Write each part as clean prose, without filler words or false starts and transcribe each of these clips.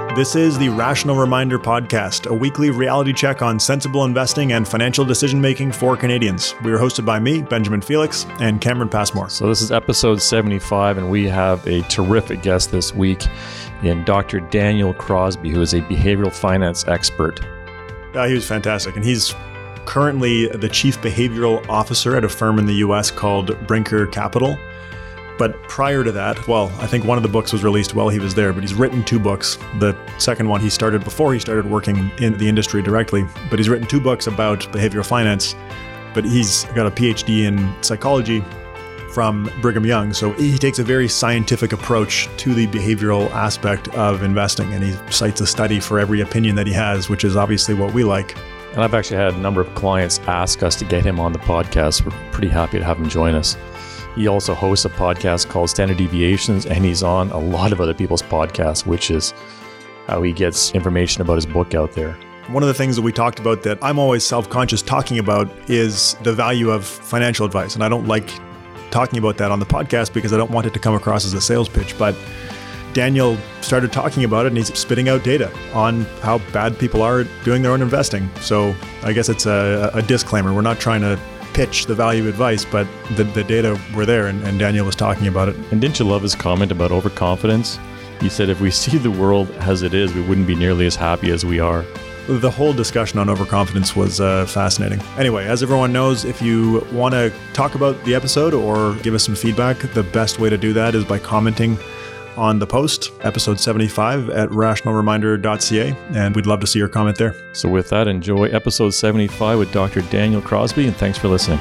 This is the Rational Reminder Podcast, a weekly reality check on sensible investing and financial decision-making for Canadians. We are hosted by me, Benjamin Felix, and Cameron Passmore. So this is episode 75, and we have a terrific guest this week in Dr. Daniel Crosby, who is a behavioral finance expert. He was fantastic, and he's currently the chief behavioral officer at a firm in the U.S. called Brinker Capital. But prior to that, well, I think one of the books was released while he was there, but he's written two books. The second one he started before he started working in the industry directly, but he's written two books about behavioral finance, but he's got a PhD in psychology from Brigham Young. So he takes a very scientific approach to the behavioral aspect of investing, and he cites a study for every opinion that he has, which is obviously what we like. And I've actually had a number of clients ask us to get him on the podcast. We're pretty happy to have him join us. He also hosts a podcast called Standard Deviations, and he's on a lot of other people's podcasts, which is how he gets information about his book out there. One of the things that we talked about that I'm always self-conscious talking about is the value of financial advice. And I don't like talking about that on the podcast because I don't want it to come across as a sales pitch. But Daniel started talking about it, and he's spitting out data on how bad people are at doing their own investing. So I guess it's a disclaimer. We're not trying to pitch the value of advice, but the data were there, and Daniel was talking about it. And didn't you love his comment about overconfidence? He said, if we see the world as it is, we wouldn't be nearly as happy as we are. The whole discussion on overconfidence was fascinating. Anyway, as everyone knows, if you want to talk about the episode or give us some feedback, the best way to do that is by commenting on the post, episode 75 at rationalreminder.ca, and we'd love to see your comment there. So with that, enjoy episode 75 with Dr. Daniel Crosby, and thanks for listening.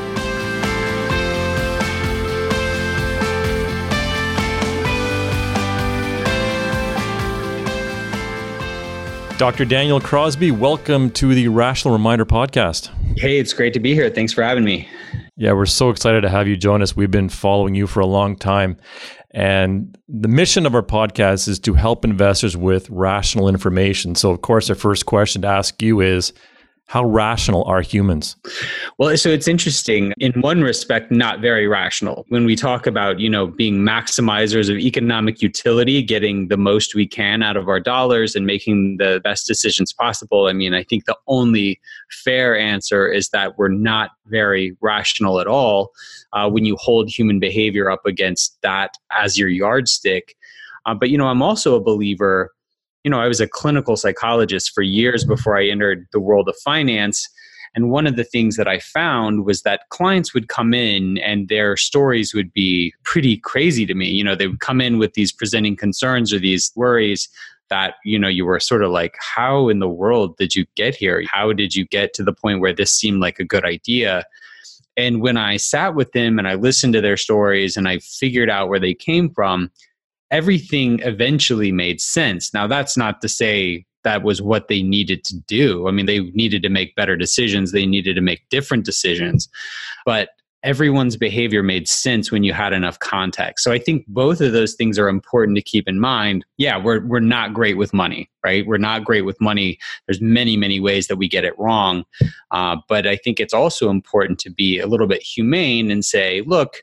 Dr. Daniel Crosby, welcome to the Rational Reminder Podcast. Hey, it's great to be here. Thanks for having me. Yeah, we're so excited to have you join us. We've been following you for a long time. And the mission of our podcast is to help investors with rational information. So, of course, our first question to ask you is, how rational are humans? Well, so it's interesting. In one respect, not very rational. When we talk about, being maximizers of economic utility, getting the most we can out of our dollars and making the best decisions possible, I think the only fair answer is that we're not very rational at all when you hold human behavior up against that as your yardstick. But I'm also a believer. I was a clinical psychologist for years before I entered the world of finance. And one of the things that I found was that clients would come in and their stories would be pretty crazy to me. They would come in with these presenting concerns or these worries that, you were sort of like, how in the world did you get here? How did you get to the point where this seemed like a good idea? And when I sat with them and I listened to their stories and I figured out where they came from, everything eventually made sense. Now, that's not to say that was what they needed to do. They needed to make better decisions. They needed to make different decisions. But everyone's behavior made sense when you had enough context. So I think both of those things are important to keep in mind. Yeah, we're not great with money, right? We're not great with money. There's many, many ways that we get it wrong. But I think it's also important to be a little bit humane and say, look,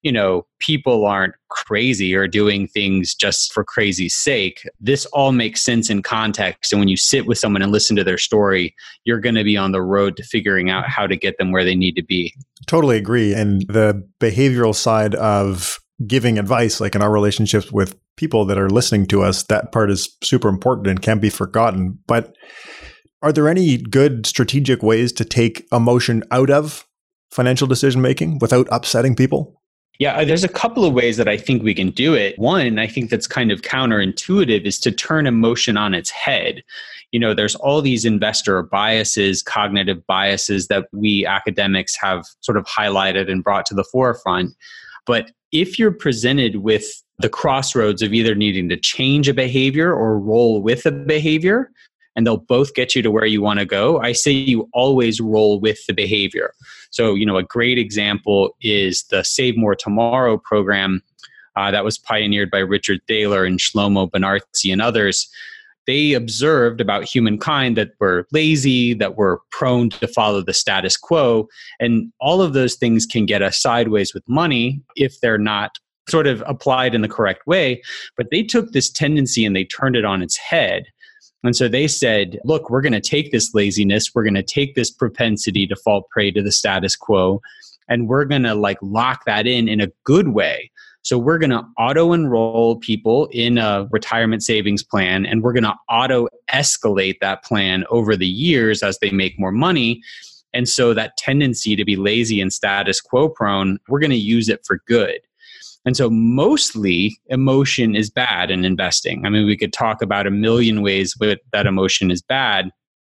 people aren't crazy or doing things just for crazy's sake. This all makes sense in context. And when you sit with someone and listen to their story, you're going to be on the road to figuring out how to get them where they need to be. Totally agree. And the behavioral side of giving advice, like in our relationships with people that are listening to us, that part is super important and can't be forgotten. But are there any good strategic ways to take emotion out of financial decision making without upsetting people? Yeah, there's a couple of ways that I think we can do it. One, I think that's kind of counterintuitive, is to turn emotion on its head. There's all these investor biases, cognitive biases that we academics have sort of highlighted and brought to the forefront. But if you're presented with the crossroads of either needing to change a behavior or roll with a behavior, and they'll both get you to where you want to go, I say you always roll with the behavior. So, a great example is the Save More Tomorrow program that was pioneered by Richard Thaler and Shlomo Benartzi and others. They observed about humankind that we're lazy, that we're prone to follow the status quo, and all of those things can get us sideways with money if they're not sort of applied in the correct way. But they took this tendency and they turned it on its head. And so they said, look, we're going to take this laziness, we're going to take this propensity to fall prey to the status quo, and we're going to lock that in a good way. So we're going to auto-enroll people in a retirement savings plan, and we're going to auto-escalate that plan over the years as they make more money. And so that tendency to be lazy and status quo prone, we're going to use it for good. And so mostly emotion is bad in investing. I mean, we could talk about a million ways that emotion is bad,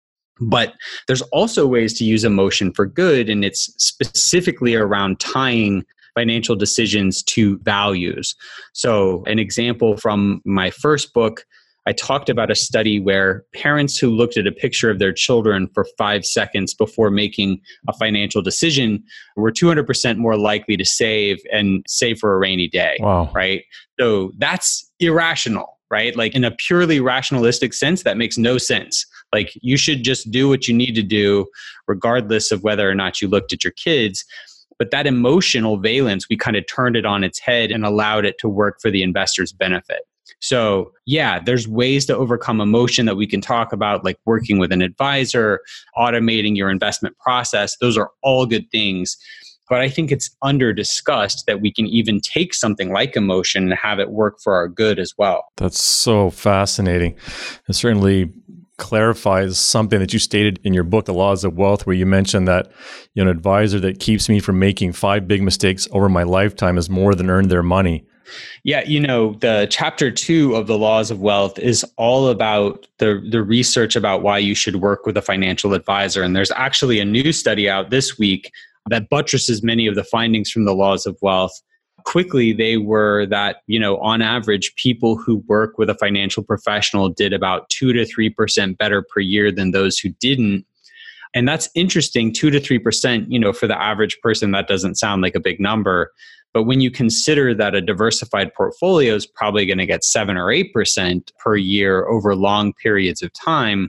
but there's also ways to use emotion for good. And it's specifically around tying financial decisions to values. So an example from my first book, I talked about a study where parents who looked at a picture of their children for 5 seconds before making a financial decision were 200% more likely to save for a rainy day. Wow. Right? So that's irrational, right? Like in a purely rationalistic sense, that makes no sense. Like you should just do what you need to do regardless of whether or not you looked at your kids. But that emotional valence, we kind of turned it on its head and allowed it to work for the investor's benefit. So yeah, there's ways to overcome emotion that we can talk about, like working with an advisor, automating your investment process. Those are all good things. But I think it's under discussed that we can even take something like emotion and have it work for our good as well. That's so fascinating. It certainly clarifies something that you stated in your book, The Laws of Wealth, where you mentioned that an advisor that keeps me from making 5 big mistakes over my lifetime has more than earned their money. Yeah, the chapter 2 of The Laws of Wealth is all about the research about why you should work with a financial advisor. And there's actually a new study out this week that buttresses many of the findings from The Laws of Wealth. Quickly, they were that, on average, people who work with a financial professional did about 2 to 3% better per year than those who didn't. And that's interesting, 2 to 3%, for the average person, that doesn't sound like a big number. But when you consider that a diversified portfolio is probably going to get 7 or 8% per year over long periods of time,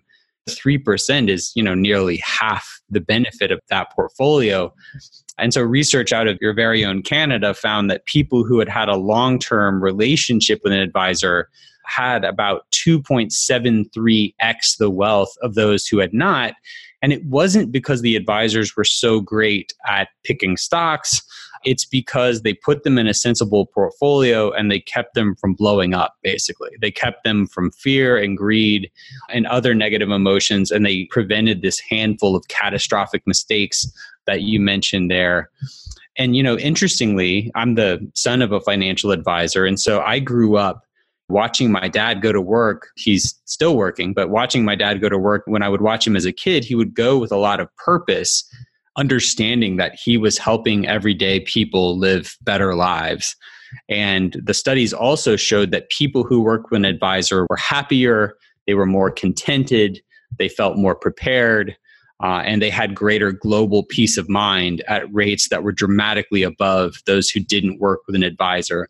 3% is, nearly half the benefit of that portfolio. And so research out of your very own Canada found that people who had a long-term relationship with an advisor had about 2.73x the wealth of those who had not. And it wasn't because the advisors were so great at picking stocks. It's because they put them in a sensible portfolio and they kept them from blowing up, basically. They kept them from fear and greed and other negative emotions, and they prevented this handful of catastrophic mistakes that you mentioned there. And, interestingly, I'm the son of a financial advisor. And so I grew up watching my dad go to work. He's still working, but watching my dad go to work, when I would watch him as a kid, he would go with a lot of purpose, understanding that he was helping everyday people live better lives. And the studies also showed that people who work with an advisor were happier, they were more contented, they felt more prepared, and they had greater global peace of mind at rates that were dramatically above those who didn't work with an advisor.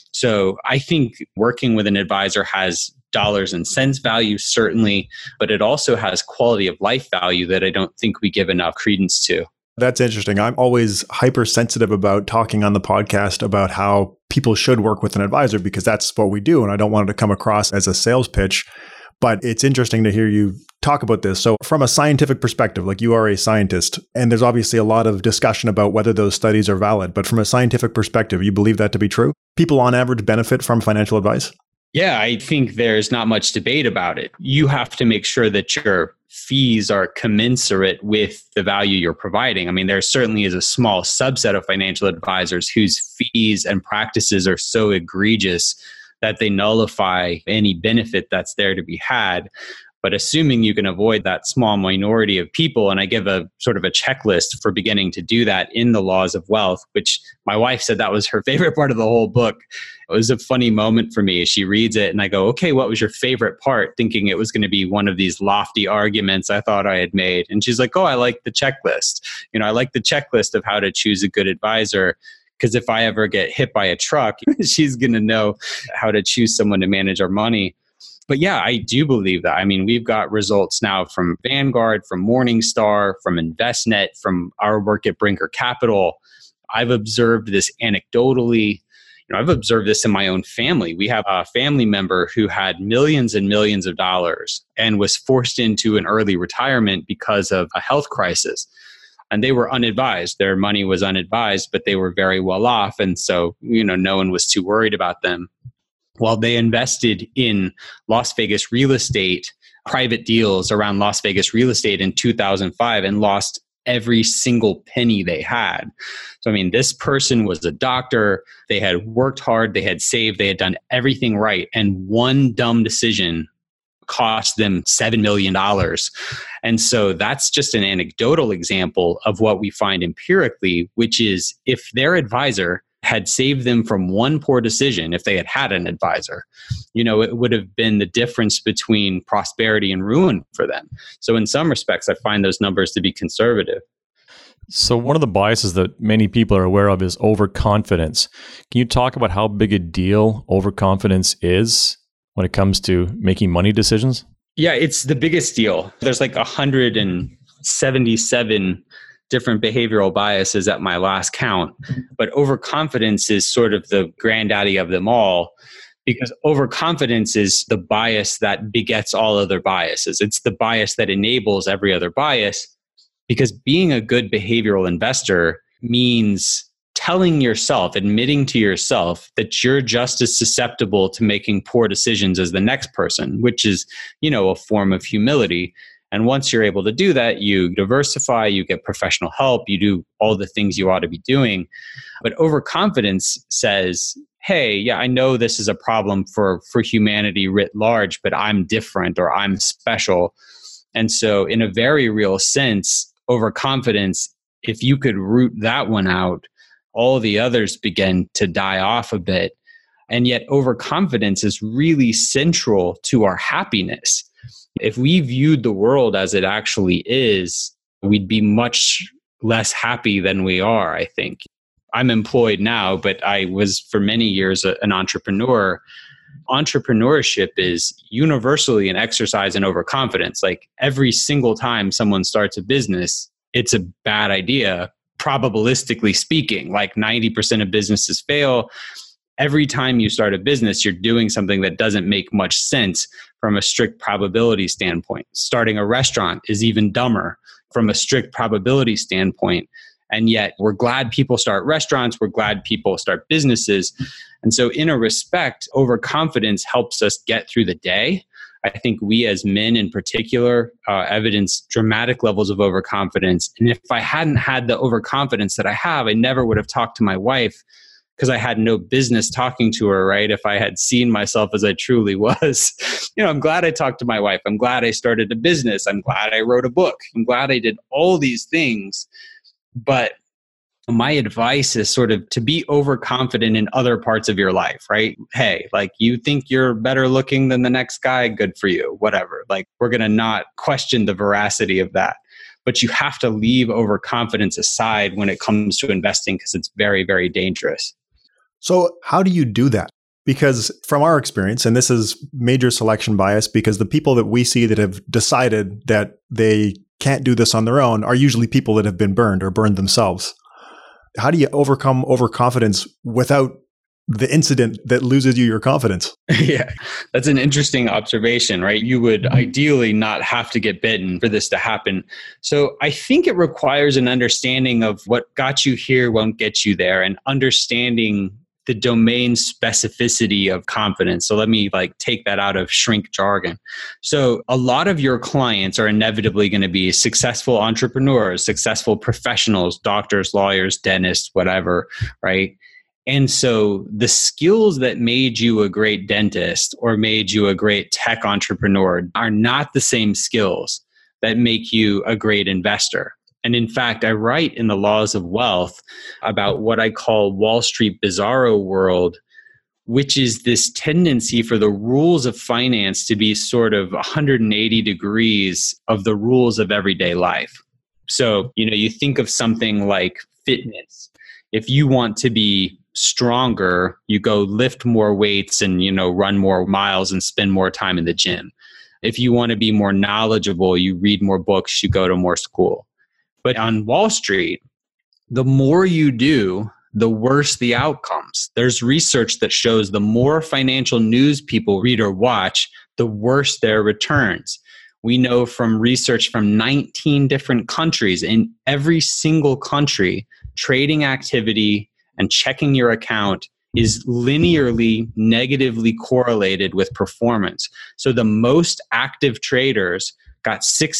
So I think working with an advisor has dollars and cents value, certainly, but it also has quality of life value that I don't think we give enough credence to. That's interesting. I'm always hypersensitive about talking on the podcast about how people should work with an advisor because that's what we do. And I don't want it to come across as a sales pitch. But it's interesting to hear you talk about this. So from a scientific perspective, like you are a scientist, and there's obviously a lot of discussion about whether those studies are valid. But from a scientific perspective, you believe that to be true? People on average benefit from financial advice? Yeah, I think there's not much debate about it. You have to make sure that your fees are commensurate with the value you're providing. I mean, there certainly is a small subset of financial advisors whose fees and practices are so egregious that they nullify any benefit that's there to be had. But assuming you can avoid that small minority of people, and I give a sort of a checklist for beginning to do that in The Laws of Wealth, which my wife said that was her favorite part of the whole book. It was a funny moment for me. She reads it and I go, okay, what was your favorite part? Thinking it was going to be one of these lofty arguments I thought I had made. And she's like, oh, I like the checklist. I like the checklist of how to choose a good advisor. Because if I ever get hit by a truck, she's going to know how to choose someone to manage our money. But yeah, I do believe that. I mean, we've got results now from Vanguard, from Morningstar, from Envestnet, from our work at Brinker Capital. I've observed this anecdotally. I've observed this in my own family. We have a family member who had millions and millions of dollars and was forced into an early retirement because of a health crisis. And they were unadvised. Their money was unadvised, but they were very well off. And so, no one was too worried about them. Well, they invested in Las Vegas real estate, private deals around Las Vegas real estate in 2005 and lost every single penny they had. So, this person was a doctor. They had worked hard. They had saved. They had done everything right. And one dumb decision cost them $7 million. And so that's just an anecdotal example of what we find empirically, which is if their advisor had saved them from one poor decision, if they had had an advisor, it would have been the difference between prosperity and ruin for them. So in some respects, I find those numbers to be conservative. So one of the biases that many people are aware of is overconfidence. Can you talk about how big a deal overconfidence is when it comes to making money decisions? Yeah, it's the biggest deal. There's like 177 different behavioral biases at my last count, but overconfidence is sort of the granddaddy of them all, because overconfidence is the bias that begets all other biases. It's the bias that enables every other bias, because being a good behavioral investor means telling yourself, admitting to yourself that you're just as susceptible to making poor decisions as the next person, which is, a form of humility. And once you're able to do that, you diversify, you get professional help, you do all the things you ought to be doing. But overconfidence says, hey, yeah, I know this is a problem for humanity writ large, but I'm different or I'm special. And so in a very real sense, overconfidence, if you could root that one out, all the others begin to die off a bit. And yet overconfidence is really central to our happiness. If we viewed the world as it actually is, we'd be much less happy than we are, I think. I'm employed now, but I was for many years an entrepreneur. Entrepreneurship is universally an exercise in overconfidence. Like every single time someone starts a business, it's a bad idea, probabilistically speaking. Like 90% of businesses fail. Every time you start a business, you're doing something that doesn't make much sense from a strict probability standpoint. Starting a restaurant is even dumber from a strict probability standpoint. And yet we're glad people start restaurants. We're glad people start businesses. And so in a respect, overconfidence helps us get through the day. I think we as men in particular evidence dramatic levels of overconfidence. And if I hadn't had the overconfidence that I have, I never would have talked to my wife, because I had no business talking to her, right? If I had seen myself as I truly was. I'm glad I talked to my wife. I'm glad I started a business. I'm glad I wrote a book. I'm glad I did all these things. But my advice is sort of to be overconfident in other parts of your life, right? Hey, like you think you're better looking than the next guy, good for you, whatever. Like we're going to not question the veracity of that. But you have to leave overconfidence aside when it comes to investing, because it's very, very dangerous. So how do you do that? Because from our experience, and this is major selection bias, because the people that we see that have decided that they can't do this on their own are usually people that have been burned or burned themselves. How do you overcome overconfidence without the incident that loses you your confidence? Yeah, that's an interesting observation, right? You would ideally not have to get bitten for this to happen. So I think it requires an understanding of what got you here won't get you there, and understanding the domain specificity of confidence. So let me take that out of shrink jargon. So a lot of your clients are inevitably going to be successful entrepreneurs, successful professionals, doctors, lawyers, dentists, whatever, right? And so the skills that made you a great dentist or made you a great tech entrepreneur are not the same skills that make you a great investor. And in fact, I write in the Laws of Wealth about what I call Wall Street bizarro world, which is this tendency for the rules of finance to be sort of 180 degrees of the rules of everyday life. So, you think of something like fitness. If you want to be stronger, you go lift more weights and, run more miles and spend more time in the gym. If you want to be more knowledgeable, you read more books, you go to more school. But on Wall Street, the more you do, the worse the outcomes. There's research that shows the more financial news people read or watch, the worse their returns. We know from research from 19 different countries, in every single country, trading activity and checking your account is linearly negatively correlated with performance. So the most active traders got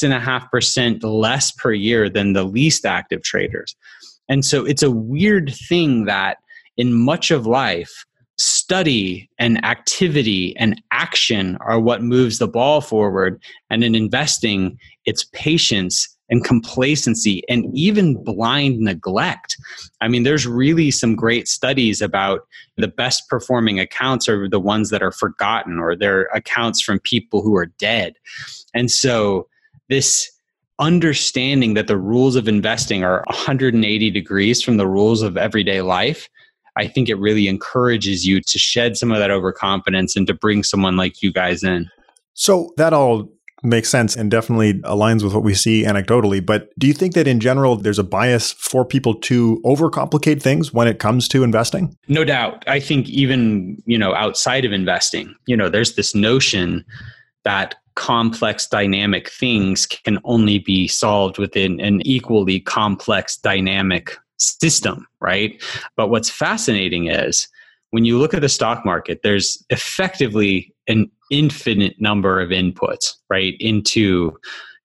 6.5% less per year than the least active traders. And so it's a weird thing that in much of life, study and activity and action are what moves the ball forward. And in investing, it's patience and complacency and even blind neglect. I mean, there's really some great studies about the best performing accounts are the ones that are forgotten, or they're accounts from people who are dead. And so this understanding that the rules of investing are 180 degrees from the rules of everyday life, I think it really encourages you to shed some of that overconfidence and to bring someone like you guys in. So that all makes sense and definitely aligns with what we see anecdotally. But do you think that in general, there's a bias for people to overcomplicate things when it comes to investing? No doubt. I think even, outside of investing, there's this notion that complex dynamic things can only be solved within an equally complex dynamic system, right? But what's fascinating is when you look at the stock market, there's effectively an infinite number of inputs, right? Into,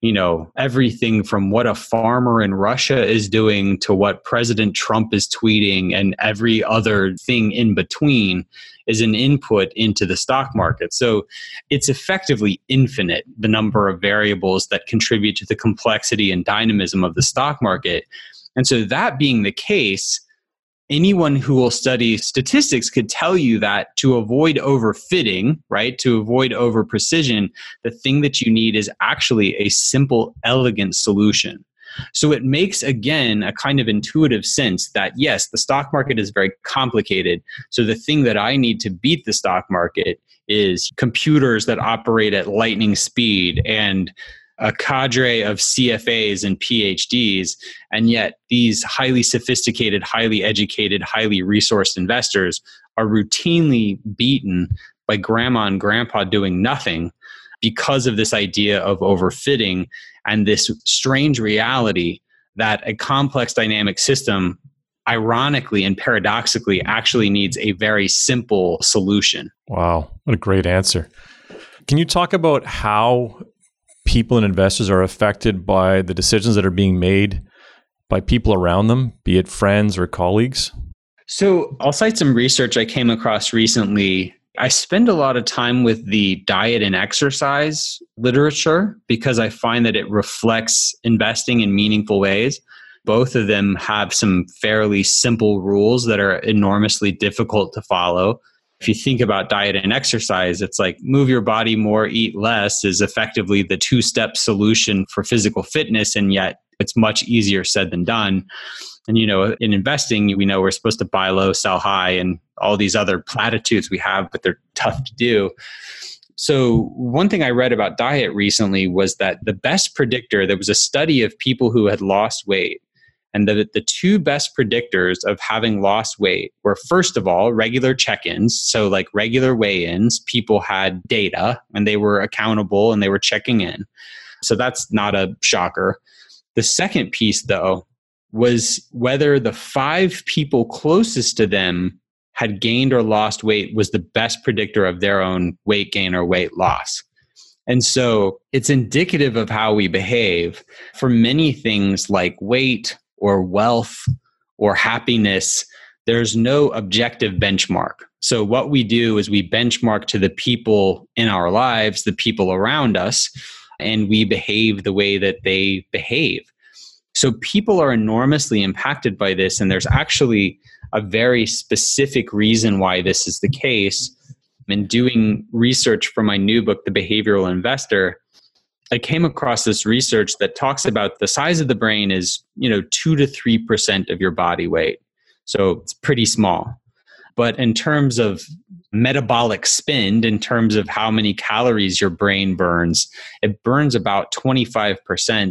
everything from what a farmer in Russia is doing to what President Trump is tweeting, and every other thing in between is an input into the stock market. So it's effectively infinite, the number of variables that contribute to the complexity and dynamism of the stock market. And so that being the case, anyone who will study statistics could tell you that to avoid overfitting, right, to avoid over precision, the thing that you need is actually a simple, elegant solution. So it makes, again, a kind of intuitive sense that, yes, the stock market is very complicated. So the thing that I need to beat the stock market is computers that operate at lightning speed and a cadre of CFAs and PhDs, and yet these highly sophisticated, highly educated, highly resourced investors are routinely beaten by grandma and grandpa doing nothing because of this idea of overfitting and this strange reality that a complex dynamic system, ironically and paradoxically, actually needs a very simple solution. Wow, what a great answer. Can you talk about how people and investors are affected by the decisions that are being made by people around them, be it friends or colleagues? So I'll cite some research I came across recently. I spend a lot of time with the diet and exercise literature because I find that it reflects investing in meaningful ways. Both of them have some fairly simple rules that are enormously difficult to follow. If you think about diet and exercise, it's like move your body more, eat less is effectively the two-step solution for physical fitness, and yet it's much easier said than done. And, in investing, we know we're supposed to buy low, sell high, and all these other platitudes we have, but they're tough to do. So one thing I read about diet recently was that the best predictor, there was a study of people who had lost weight, and the two best predictors of having lost weight were, first of all, regular check-ins. So like regular weigh-ins, people had data and they were accountable and they were checking in. So that's not a shocker. The second piece, though, was whether the 5 people closest to them had gained or lost weight was the best predictor of their own weight gain or weight loss. And so it's indicative of how we behave for many things like weight or wealth or happiness. There's no objective benchmark. So what we do is we benchmark to the people in our lives, the people around us, and we behave the way that they behave. So people are enormously impacted by this, and there's actually a very specific reason why this is the case. In doing research for my new book, The Behavioral Investor, I came across this research that talks about the size of the brain is, 2 to 3% of your body weight. So it's pretty small. But in terms of metabolic spend, in terms of how many calories your brain burns, it burns about 25%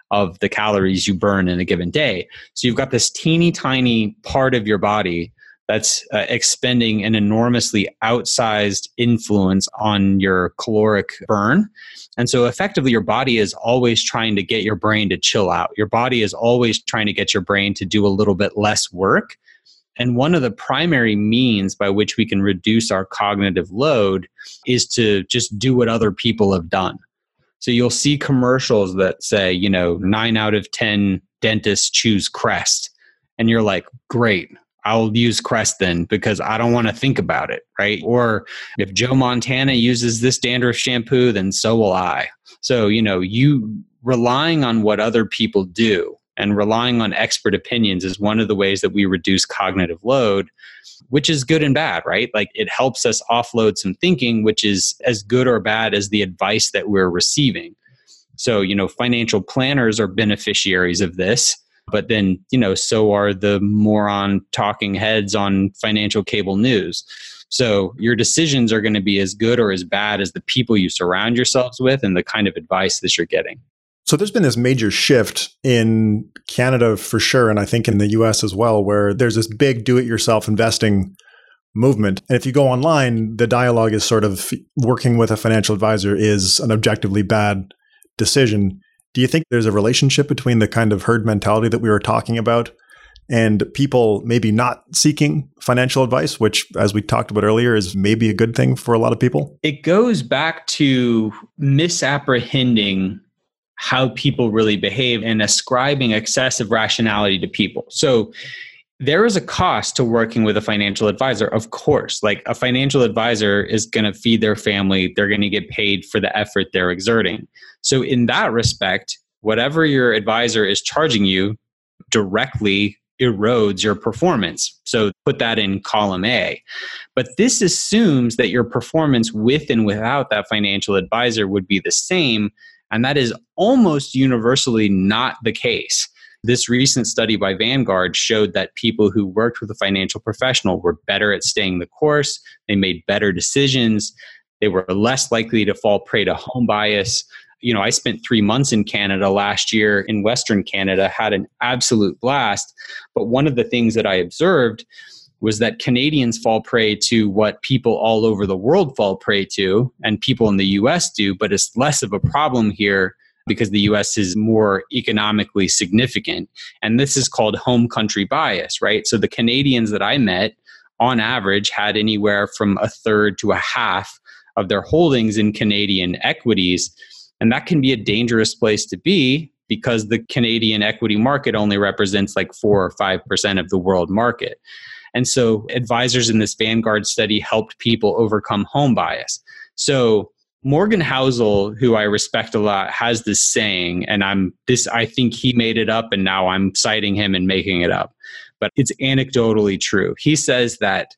of the calories you burn in a given day. So you've got this teeny tiny part of your body that's expending an enormously outsized influence on your caloric burn. And so effectively, your body is always trying to get your brain to chill out. Your body is always trying to get your brain to do a little bit less work. And one of the primary means by which we can reduce our cognitive load is to just do what other people have done. So you'll see commercials that say, 9 out of 10 dentists choose Crest. And you're like, great, I'll use Crest then because I don't want to think about it, right? Or if Joe Montana uses this dandruff shampoo, then so will I. So, you relying on what other people do and relying on expert opinions is one of the ways that we reduce cognitive load, which is good and bad, right? Like it helps us offload some thinking, which is as good or bad as the advice that we're receiving. So, financial planners are beneficiaries of this, but then, so are the moron talking heads on financial cable news. So your decisions are going to be as good or as bad as the people you surround yourselves with and the kind of advice that you're getting. So there's been this major shift in Canada for sure, and I think in the US as well, where there's this big do-it-yourself investing movement. And if you go online, the dialogue is sort of working with a financial advisor is an objectively bad decision. Do you think there's a relationship between the kind of herd mentality that we were talking about and people maybe not seeking financial advice, which, as we talked about earlier, is maybe a good thing for a lot of people? It goes back to misapprehending how people really behave and ascribing excessive rationality to people. So there is a cost to working with a financial advisor, of course. Like a financial advisor is going to feed their family. They're going to get paid for the effort they're exerting. So in that respect, whatever your advisor is charging you directly erodes your performance. So put that in column A. But this assumes that your performance with and without that financial advisor would be the same. And that is almost universally not the case. This recent study by Vanguard showed that people who worked with a financial professional were better at staying the course. They made better decisions. They were less likely to fall prey to home bias. I spent 3 months in Canada last year in Western Canada, had an absolute blast. But one of the things that I observed was that Canadians fall prey to what people all over the world fall prey to, and people in the US do, but it's less of a problem here because the US is more economically significant. And this is called home country bias, right? So the Canadians that I met, on average, had anywhere from a third to a half of their holdings in Canadian equities. And that can be a dangerous place to be because the Canadian equity market only represents like 4 or 5% of the world market. And so advisors in this Vanguard study helped people overcome home bias. So Morgan Housel, who I respect a lot, has this saying, and I think he made it up and now I'm citing him and making it up, but it's anecdotally true. He says that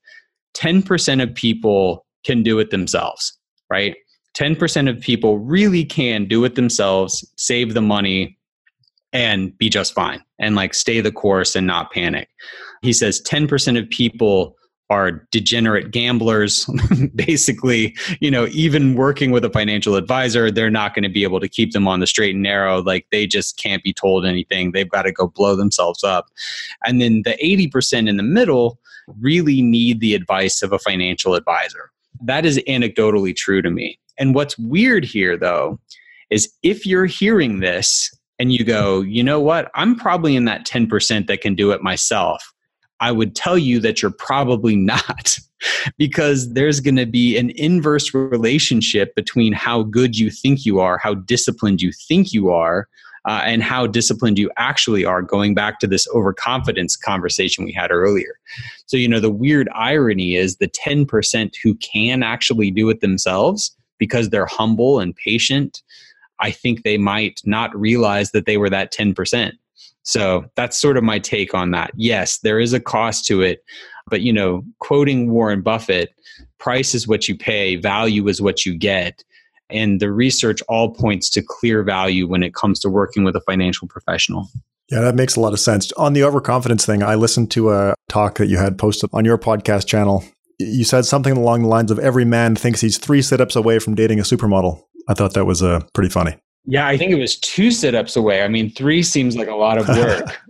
10% of people can do it themselves, right? 10% of people really can do it themselves, save the money, and be just fine, and like stay the course and not panic. He says 10% of people are degenerate gamblers. Basically, even working with a financial advisor, they're not going to be able to keep them on the straight and narrow. Like they just can't be told anything. They've got to go blow themselves up. And then the 80% in the middle really need the advice of a financial advisor. That is anecdotally true to me. And what's weird here, though, is if you're hearing this and you go, you know what, I'm probably in that 10% that can do it myself, I would tell you that you're probably not, because there's going to be an inverse relationship between how good you think you are, how disciplined you think you are, and how disciplined you actually are, going back to this overconfidence conversation we had earlier. So, the weird irony is the 10% who can actually do it themselves, because they're humble and patient, I think they might not realize that they were that 10%. So that's sort of my take on that. Yes, there is a cost to it, but quoting Warren Buffett, price is what you pay, value is what you get. And the research all points to clear value when it comes to working with a financial professional. Yeah, that makes a lot of sense. On the overconfidence thing, I listened to a talk that you had posted on your podcast channel. You said something along the lines of every man thinks he's 3 sit-ups away from dating a supermodel. I thought that was pretty funny. Yeah, I think it was 2 sit-ups away. I mean, 3 seems like a lot of work.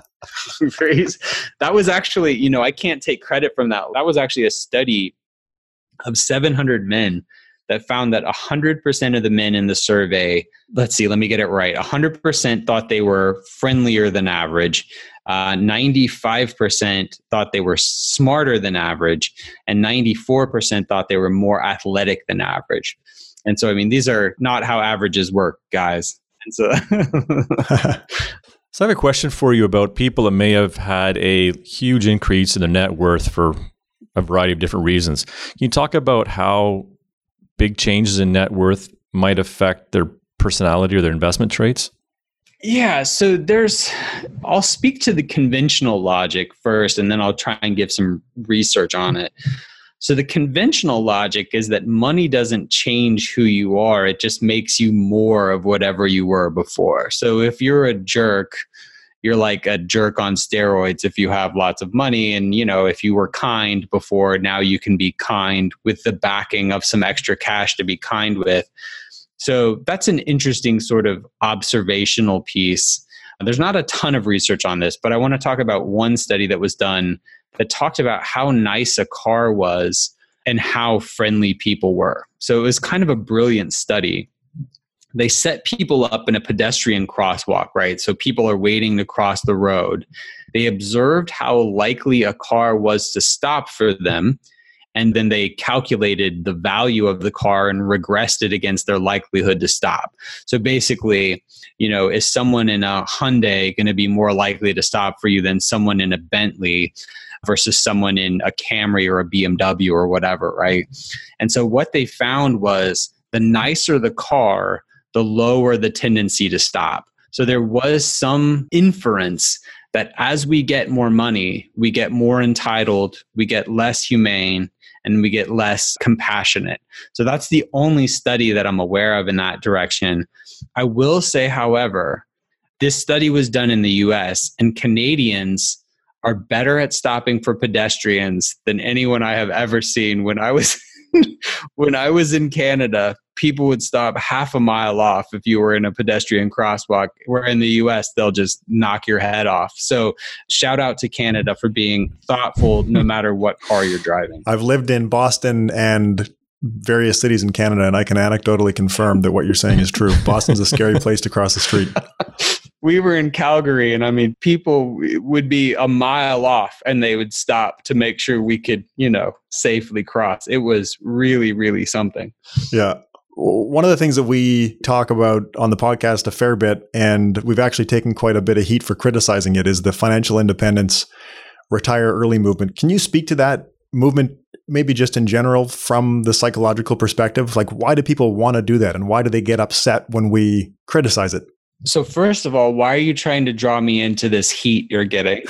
That was actually, I can't take credit from that. That was actually a study of 700 men that found that 100% of the men in the survey, let me get it right, 100% thought they were friendlier than average, 95% thought they were smarter than average, and 94% thought they were more athletic than average. And so, I mean, these are not how averages work, guys. And so, So I have a question for you about people that may have had a huge increase in their net worth for a variety of different reasons. Can you talk about how big changes in net worth might affect their personality or their investment traits? Yeah, so I'll speak to the conventional logic first, and then I'll try and give some research on it. So the conventional logic is that money doesn't change who you are. It just makes you more of whatever you were before. So if you're a jerk, you're like a jerk on steroids if you have lots of money. And, if you were kind before, now you can be kind with the backing of some extra cash to be kind with. So that's an interesting sort of observational piece. There's not a ton of research on this, but I want to talk about one study that was done that talked about how nice a car was and how friendly people were. So it was kind of a brilliant study. They set people up in a pedestrian crosswalk, right? So people are waiting to cross the road. They observed how likely a car was to stop for them, and then they calculated the value of the car and regressed it against their likelihood to stop. So basically, is someone in a Hyundai going to be more likely to stop for you than someone in a Bentley versus someone in a Camry or a BMW or whatever, right? And so what they found was the nicer the car, the lower the tendency to stop. So there was some inference that as we get more money, we get more entitled, we get less humane, and we get less compassionate. So that's the only study that I'm aware of in that direction. I will say, however, this study was done in the US, and Canadians are better at stopping for pedestrians than anyone I have ever seen. When I was in Canada, people would stop half a mile off if you were in a pedestrian crosswalk, where in the US, they'll just knock your head off. So shout out to Canada for being thoughtful no matter what car you're driving. I've lived in Boston and various cities in Canada, and I can anecdotally confirm that what you're saying is true. Boston's a scary place to cross the street. We were in Calgary, and I mean, people would be a mile off and they would stop to make sure we could, safely cross. It was really, really something. Yeah. One of the things that we talk about on the podcast a fair bit, and we've actually taken quite a bit of heat for criticizing it, is the financial independence, retire early movement. Can you speak to that movement, maybe just in general, from the psychological perspective? Like, why do people want to do that? And why do they get upset when we criticize it? So first of all, why are you trying to draw me into this heat you're getting?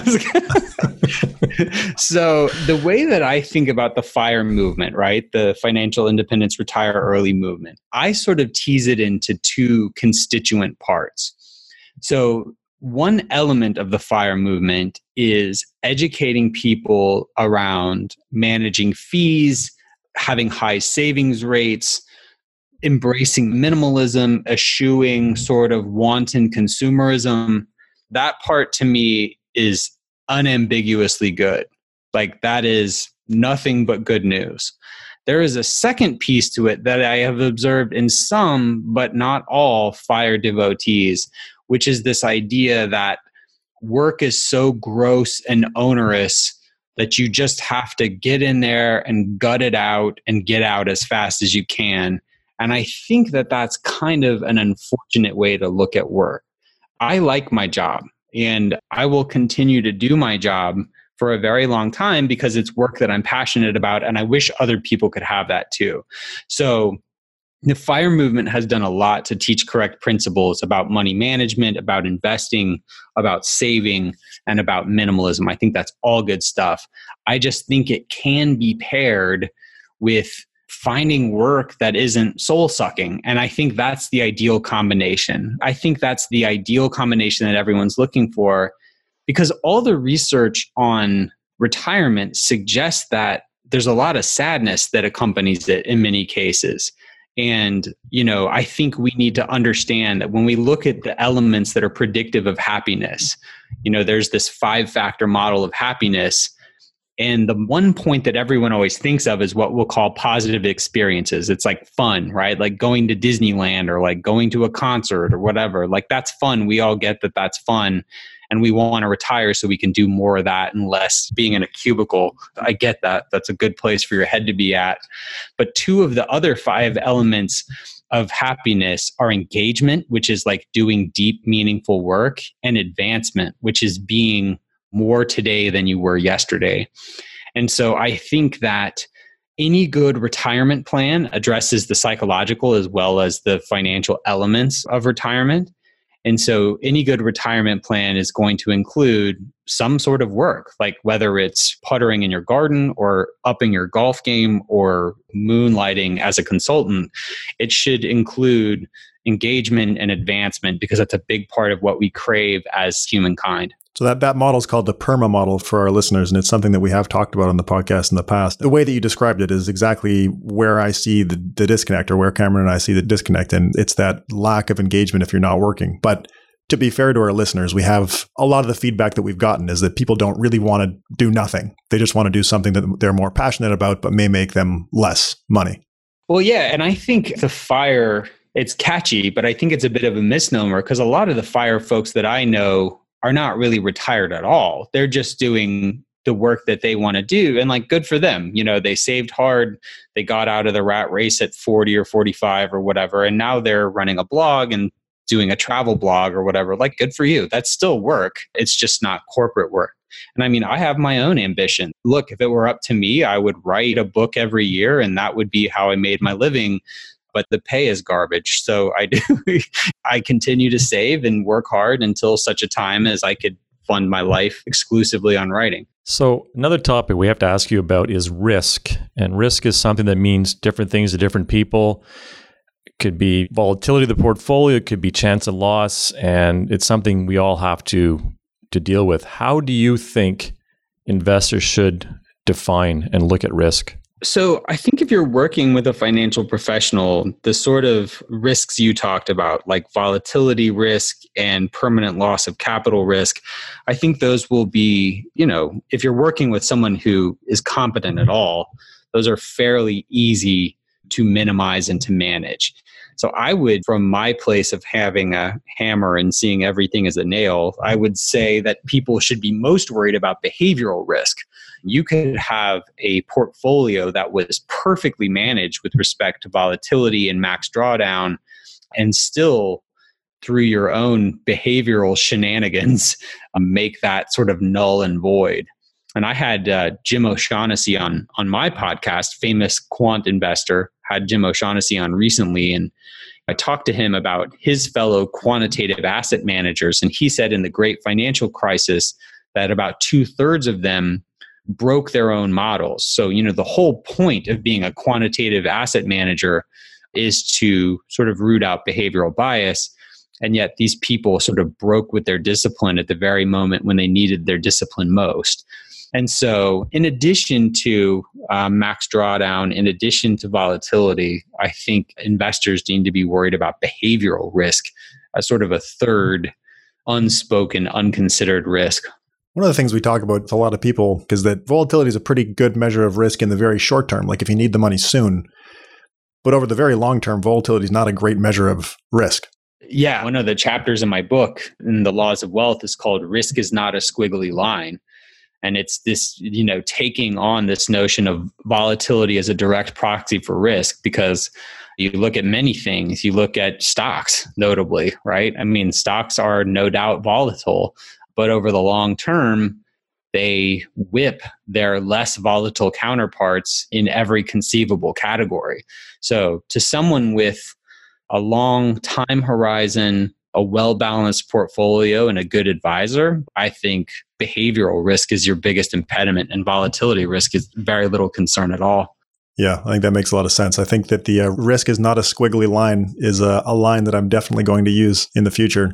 So the way that I think about the FIRE movement, right? The financial independence, retire early movement, I sort of tease it into 2 constituent parts. So one element of the FIRE movement is educating people around managing fees, having high savings rates, embracing minimalism, eschewing sort of wanton consumerism. That part to me is unambiguously good. Like, that is nothing but good news. There is a second piece to it that I have observed in some, but not all, FIRE devotees, which is this idea that work is so gross and onerous that you just have to get in there and gut it out and get out as fast as you can. And I think that that's kind of an unfortunate way to look at work. I like my job, and I will continue to do my job for a very long time because it's work that I'm passionate about, and I wish other people could have that too. So the FIRE movement has done a lot to teach correct principles about money management, about investing, about saving, and about minimalism. I think that's all good stuff. I just think it can be paired with finding work that isn't soul sucking. And I think that's the ideal combination. I think that's the ideal combination that everyone's looking for, because all the research on retirement suggests that there's a lot of sadness that accompanies it in many cases. And, I think we need to understand that when we look at the elements that are predictive of happiness, there's this 5-factor model of happiness. And the one point that everyone always thinks of is what we'll call positive experiences. It's like fun, right? Like going to Disneyland or like going to a concert or whatever. Like that's fun. We all get that that's fun. And we want to retire so we can do more of that and less being in a cubicle. I get that. That's a good place for your head to be at. But 2 of the other 5 elements of happiness are engagement, which is like doing deep, meaningful work, and advancement, which is being more today than you were yesterday. And so I think that any good retirement plan addresses the psychological as well as the financial elements of retirement. And so any good retirement plan is going to include some sort of work, like whether it's puttering in your garden or upping your golf game or moonlighting as a consultant. It should include engagement and advancement because that's a big part of what we crave as humankind. So that model is called the PERMA model for our listeners, and it's something that we have talked about on the podcast in the past. The way that you described it is exactly where I see the disconnect, or where Cameron and I see the disconnect, and it's that lack of engagement if you're not working. But to be fair to our listeners, we have a lot of the feedback that we've gotten is that people don't really want to do nothing. They just want to do something that they're more passionate about, but may make them less money. Well, yeah, and I think the FIRE, it's catchy, but I think it's a bit of a misnomer because a lot of the FIRE folks that I know are not really retired at all. They're just doing the work that they want to do. And like, good for them. They saved hard. They got out of the rat race at 40 or 45 or whatever. And now they're running a blog and doing a travel blog or whatever. Like, good for you. That's still work. It's just not corporate work. And I mean, I have my own ambition. Look, if it were up to me, I would write a book every year and that would be how I made my living. But the pay is garbage. So I continue to save and work hard until such a time as I could fund my life exclusively on writing. So another topic we have to ask you about is risk. And risk is something that means different things to different people. It could be volatility of the portfolio, it could be chance of loss, and it's something we all have to deal with. How do you think investors should define and look at risk? So I think if you're working with a financial professional, the sort of risks you talked about, like volatility risk and permanent loss of capital risk, I think those will be, if you're working with someone who is competent at all, those are fairly easy to minimize and to manage. So I would, from my place of having a hammer and seeing everything as a nail, I would say that people should be most worried about behavioral risk. You could have a portfolio that was perfectly managed with respect to volatility and max drawdown, and still, through your own behavioral shenanigans, make that sort of null and void. And I had Jim O'Shaughnessy on my podcast, famous quant investor, had Jim O'Shaughnessy on recently, and I talked to him about his fellow quantitative asset managers. And he said in the great financial crisis that about 2/3 of them broke their own models. So, the whole point of being a quantitative asset manager is to sort of root out behavioral bias. And yet these people sort of broke with their discipline at the very moment when they needed their discipline most. And so in addition to max drawdown, in addition to volatility, I think investors need to be worried about behavioral risk as sort of a third unspoken, unconsidered risk. One of the things we talk about with a lot of people is that volatility is a pretty good measure of risk in the very short term, like if you need the money soon. But over the very long term, volatility is not a great measure of risk. Yeah, one of the chapters in my book, in The Laws of Wealth, is called Risk is Not a Squiggly Line. And it's this, taking on this notion of volatility as a direct proxy for risk, because you look at many things. You look at stocks, notably, right? I mean, stocks are no doubt volatile, but over the long term, they whip their less volatile counterparts in every conceivable category. So to someone with a long time horizon, a well-balanced portfolio, and a good advisor, I think behavioral risk is your biggest impediment, and volatility risk is very little concern at all. Yeah, I think that makes a lot of sense. I think that the risk is not a squiggly line is a line that I'm definitely going to use in the future.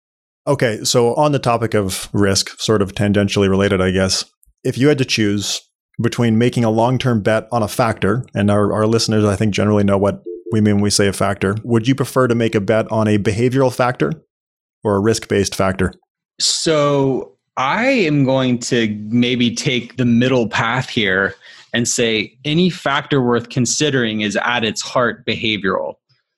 Okay, so on the topic of risk, sort of tangentially related, I guess, if you had to choose between making a long-term bet on a factor, and our listeners, I think, generally know what we mean when we say a factor. Would you prefer to make a bet on a behavioral factor or a risk-based factor? So I am going to maybe take the middle path here and say any factor worth considering is at its heart behavioral.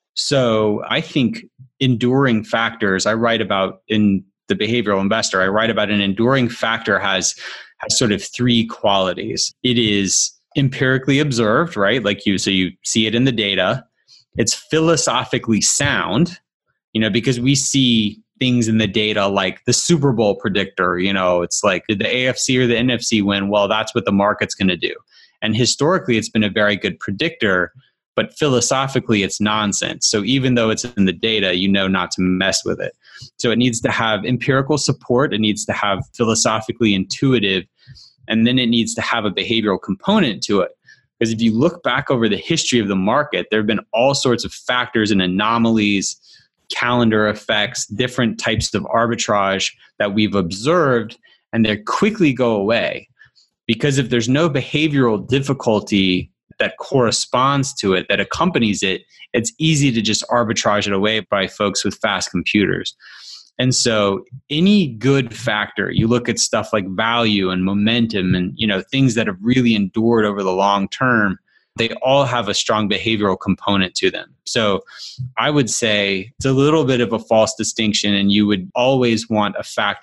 So I think enduring factors, I write about in The Behavioral Investor, I write about an enduring factor has sort of three qualities. It is empirically observed, right? So you see it in the data. It's philosophically sound, because we see things in the data like the Super Bowl predictor, it's like, did the AFC or the NFC win? Well, that's what the market's going to do. And historically, it's been a very good predictor, but philosophically, it's nonsense. So even though it's in the data, not to mess with it. So it needs to have empirical support. It needs to have philosophically intuitive, and then it needs to have a behavioral component to it. Because if you look back over the history of the market, there have been all sorts of factors and anomalies, calendar effects, different types of arbitrage that we've observed, and they quickly go away. Because if there's no behavioral difficulty that corresponds to it, that accompanies it, it's easy to just arbitrage it away by folks with fast computers. And so any good factor, you look at stuff like value and momentum and things that have really endured over the long term, they all have a strong behavioral component to them. So I would say it's a little bit of a false distinction, and you would always want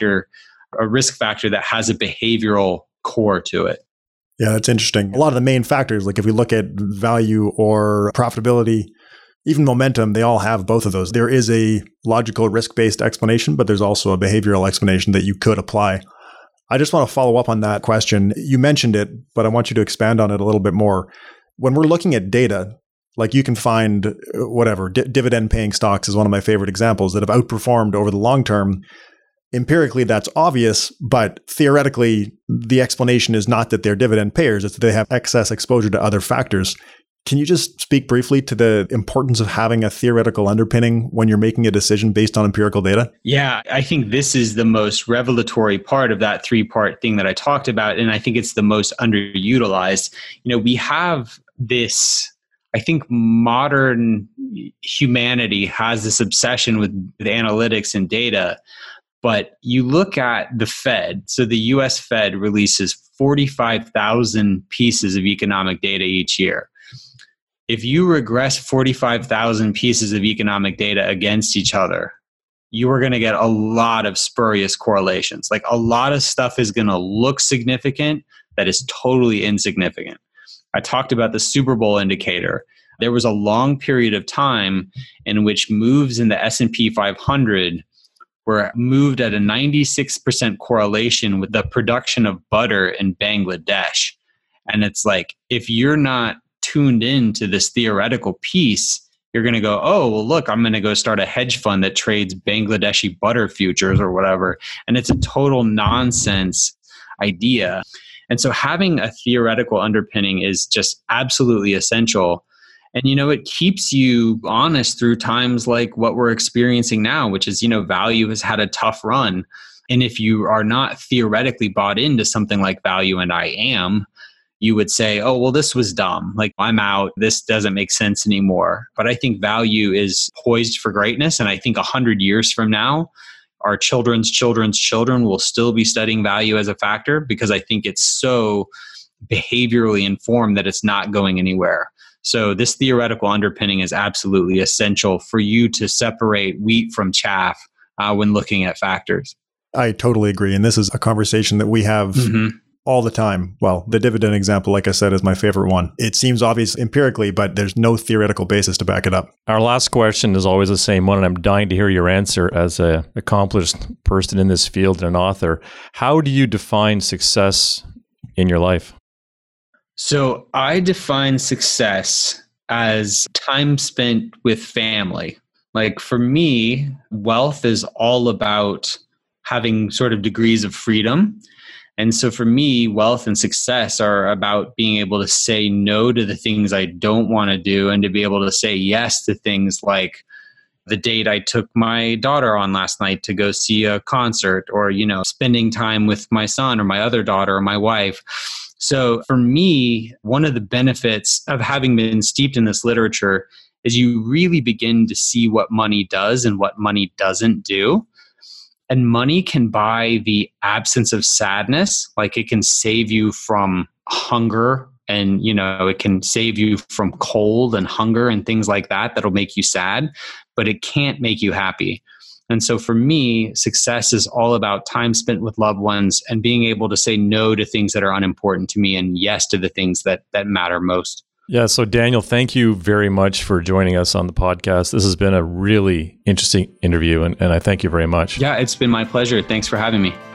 a risk factor that has a behavioral core to it. Yeah, that's interesting. A lot of the main factors, like if we look at value or profitability, even momentum, they all have both of those. There is a logical risk-based explanation, but there's also a behavioral explanation that you could apply. I just want to follow up on that question. You mentioned it, but I want you to expand on it a little bit more. When we're looking at data, like you can find dividend-paying stocks is one of my favorite examples that have outperformed over the long term. Empirically, that's obvious, but theoretically, the explanation is not that they're dividend payers, it's that they have excess exposure to other factors. Can you just speak briefly to the importance of having a theoretical underpinning when you're making a decision based on empirical data? Yeah, I think this is the most revelatory part of that three-part thing that I talked about, and I think it's the most underutilized. We have this, I think modern humanity has this obsession with analytics and data. But you look at the Fed, so the US Fed releases 45,000 pieces of economic data each year. If you regress 45,000 pieces of economic data against each other, you are going to get a lot of spurious correlations. Like a lot of stuff is going to look significant that is totally insignificant. I talked about the Super Bowl indicator. There was a long period of time in which moves in the S&P 500 were moved at a 96% correlation with the production of butter in Bangladesh. And it's like, if you're not tuned into this theoretical piece, you're going to go, oh, well, look, I'm going to go start a hedge fund that trades Bangladeshi butter futures or whatever. And it's a total nonsense idea. And so having a theoretical underpinning is just absolutely essential. And, it keeps you honest through times like what we're experiencing now, which is, value has had a tough run. And if you are not theoretically bought into something like value, and I am, you would say, oh, well, this was dumb. Like, I'm out. This doesn't make sense anymore. But I think value is poised for greatness. And I think 100 years from now, our children's children will still be studying value as a factor, because I think it's so behaviorally informed that it's not going anywhere. So this theoretical underpinning is absolutely essential for you to separate wheat from chaff when looking at factors. I totally agree. And this is a conversation that we have all the time. Well, the dividend example, like I said, is my favorite one. It seems obvious empirically, but there's no theoretical basis to back it up. Our last question is always the same one, and I'm dying to hear your answer as an accomplished person in this field and an author. How do you define success in your life? So I define success as time spent with family. Like for me, wealth is all about having sort of degrees of freedom. And so for me, wealth and success are about being able to say no to the things I don't want to do and to be able to say yes to things like the date I took my daughter on last night to go see a concert, or, spending time with my son or my other daughter or my wife. So for me, one of the benefits of having been steeped in this literature is you really begin to see what money does and what money doesn't do. And money can buy the absence of sadness. Like it can save you from hunger, and it can save you from cold and hunger and things like that that'll make you sad, but it can't make you happy. And so for me, success is all about time spent with loved ones and being able to say no to things that are unimportant to me and yes to the things that matter most. Yeah. So Daniel, thank you very much for joining us on the podcast. This has been a really interesting interview, and I thank you very much. Yeah, it's been my pleasure. Thanks for having me.